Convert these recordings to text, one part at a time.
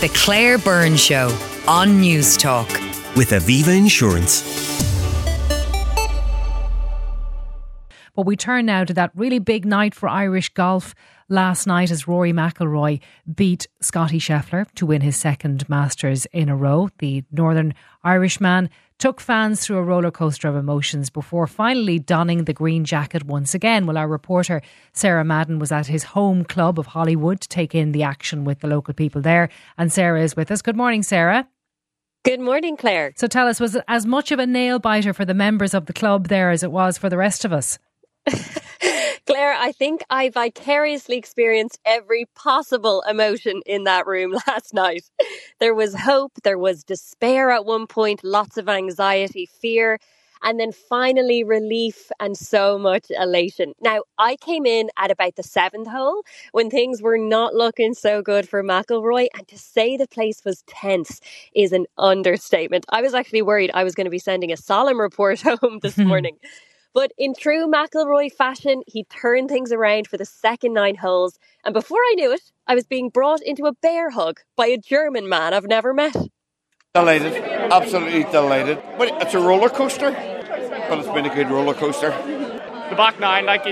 The Claire Byrne Show on News Talk. With Aviva Insurance. But we turn now to that really big night for Irish golf last night as Rory McIlroy beat Scottie Scheffler to win his second Masters in a row. The Northern Irishman took fans through a roller coaster of emotions before finally donning the green jacket once again. Well, our reporter Sarah Madden was at his home club of Hollywood to take in the action with the local people there. And Sarah is with us. Good morning, Sarah. Good morning, Claire. So tell us, was it as much of a nail biter for the members of the club there as it was for the rest of us? Claire, I think I vicariously experienced every possible emotion in that room last night. There was hope, there was despair at one point, lots of anxiety, fear, and then finally relief and so much elation. Now, I came in at about the 7th hole when things were not looking so good for McIlroy, and to say the place was tense is an understatement. I was actually worried I was going to be sending a solemn report home this morning. But in true McIlroy fashion, he turned things around for the second 9 holes. And before I knew it, I was being brought into a bear hug by a German man I've never met. Delighted, absolutely delighted. But it's a roller coaster, but it's been a good roller coaster. The back 9, like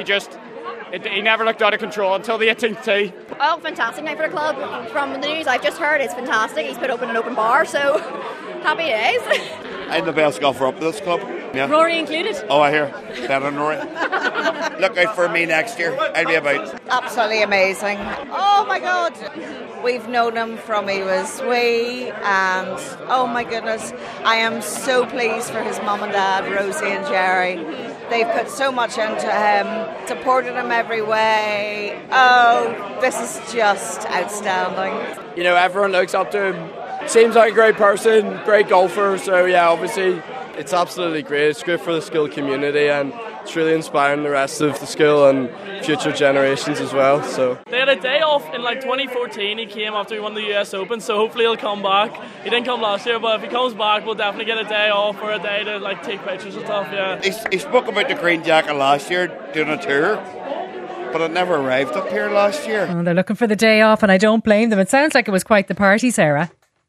he never looked out of control until the 18th tee. Oh, fantastic night for the club. From the news I've just heard, it's fantastic. He's put open an open bar, so happy days. I'm the best golfer up at this club. Yeah. Rory included? Oh, I hear. Better than Rory. Look out for me next year. I'll be about. Absolutely amazing. Oh my God. We've known him from he was wee, and oh my goodness, I am so pleased for his mum and dad, Rosie and Jerry. They've put so much into him, supported him every way. Oh, this is just outstanding. You know, everyone looks up to him. Seems like a great person, great golfer. So yeah, obviously it's absolutely great. It's great for the school community, and it's really inspiring the rest of the school and future generations as well. So they had a day off in like 2014. He came after he won the US Open, so hopefully he'll come back. He didn't come last year, but if he comes back, we'll definitely get a day off or a day to like take pictures and stuff. Yeah. He spoke about the green jacket last year doing a tour, but it never arrived up here last year. Oh, they're looking for the day off, and I don't blame them. It sounds like it was quite the party, Sarah.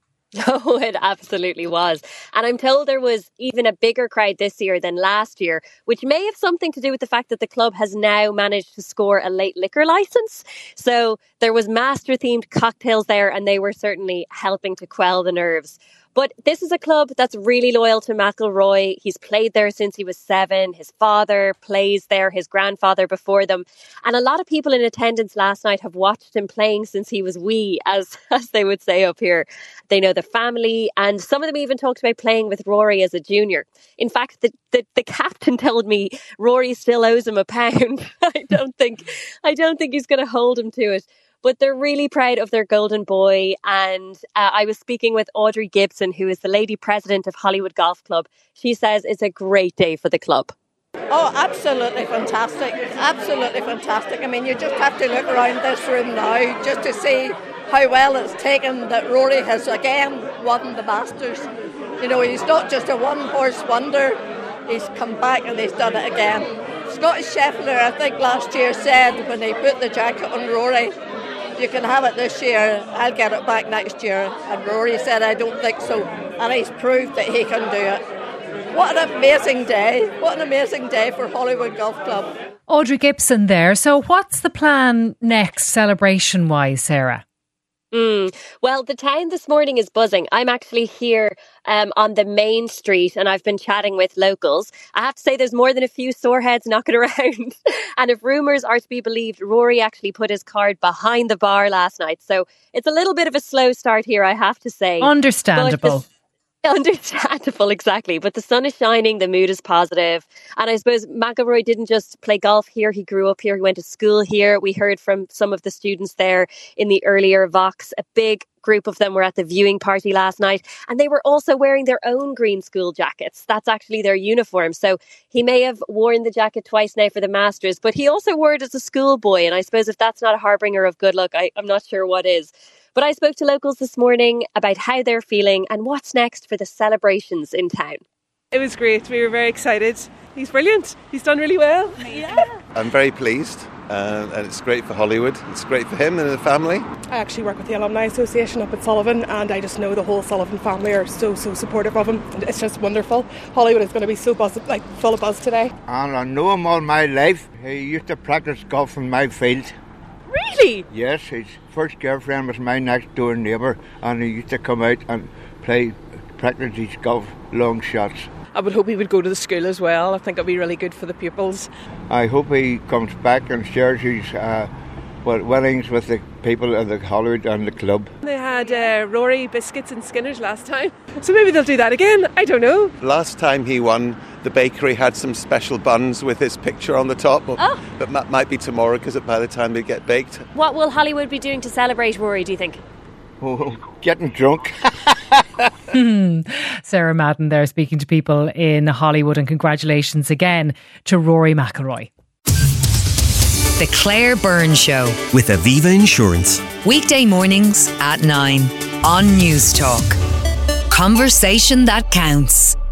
Oh, it absolutely was. And I'm told there was even a bigger crowd this year than last year, which may have something to do with the fact that the club has now managed to score a late liquor licence. So there was master-themed cocktails there, and they were certainly helping to quell the nerves. But this is a club that's really loyal to McIlroy. He's played there since he was 7. His father plays there, his grandfather before them. And a lot of people in attendance last night have watched him playing since he was wee, as they would say up here. They know the family, and some of them even talked about playing with Rory as a junior. In fact, the captain told me Rory still owes him £1. I don't think he's going to hold him to it. But they're really proud of their golden boy. And I was speaking with Audrey Gibson, who is the lady president of Hollywood Golf Club. She says it's a great day for the club. Oh, absolutely fantastic. Absolutely fantastic. I mean, you just have to look around this room now just to see how well it's taken that Rory has again won the Masters. You know, he's not just a one-horse wonder. He's come back and he's done it again. Scottie Scheffler, I think last year, said when he put the jacket on Rory, you can have it this year, I'll get it back next year. And Rory said, I don't think so. And he's proved that he can do it. What an amazing day. What an amazing day for Hollywood Golf Club. Audrey Gibson there. So what's the plan next, celebration-wise, Sarah? Well, the town this morning is buzzing. I'm actually here on the main street, and I've been chatting with locals. I have to say there's more than a few sore heads knocking around. And if rumours are to be believed, Rory actually put his card behind the bar last night. So it's a little bit of a slow start here, I have to say. Understandable. Understandable, exactly. But the sun is shining, the mood is positive. And I suppose McIlroy didn't just play golf here. He grew up here. He went to school here. We heard from some of the students there in the earlier Vox. A big group of them were at the viewing party last night. And they were also wearing their own green school jackets. That's actually their uniform. So he may have worn the jacket twice now for the Masters, but he also wore it as a schoolboy. And I suppose if that's not a harbinger of good luck, I'm not sure what is. But I spoke to locals this morning about how they're feeling and what's next for the celebrations in town. It was great. We were very excited. He's brilliant. He's done really well. Yeah. I'm very pleased. And it's great for Hollywood. It's great for him and the family. I actually work with the Alumni Association up at Sullivan, and I just know the whole Sullivan family are so supportive of him. It's just wonderful. Hollywood is going to be so full of buzz today. And I know him all my life. He used to practice golf in my field. Really? Yes, his first girlfriend was my next door neighbour, and he used to come out and practice his golf long shots. I would hope he would go to the school as well. I think it'd be really good for the pupils. I hope he comes back and shares his winnings with the people of the Hollywood and the club. They had Rory biscuits and Skinners last time, so maybe they'll do that again. I don't know. Last time he won, the bakery had some special buns with his picture on the top. But might be tomorrow, because by the time they get baked. What will Hollywood be doing to celebrate Rory, do you think? Oh, getting drunk. Sarah Madden there speaking to people in Hollywood, and congratulations again to Rory McIlroy. The Claire Byrne Show with Aviva Insurance. Weekday mornings at 9 on News Talk. Conversation that counts.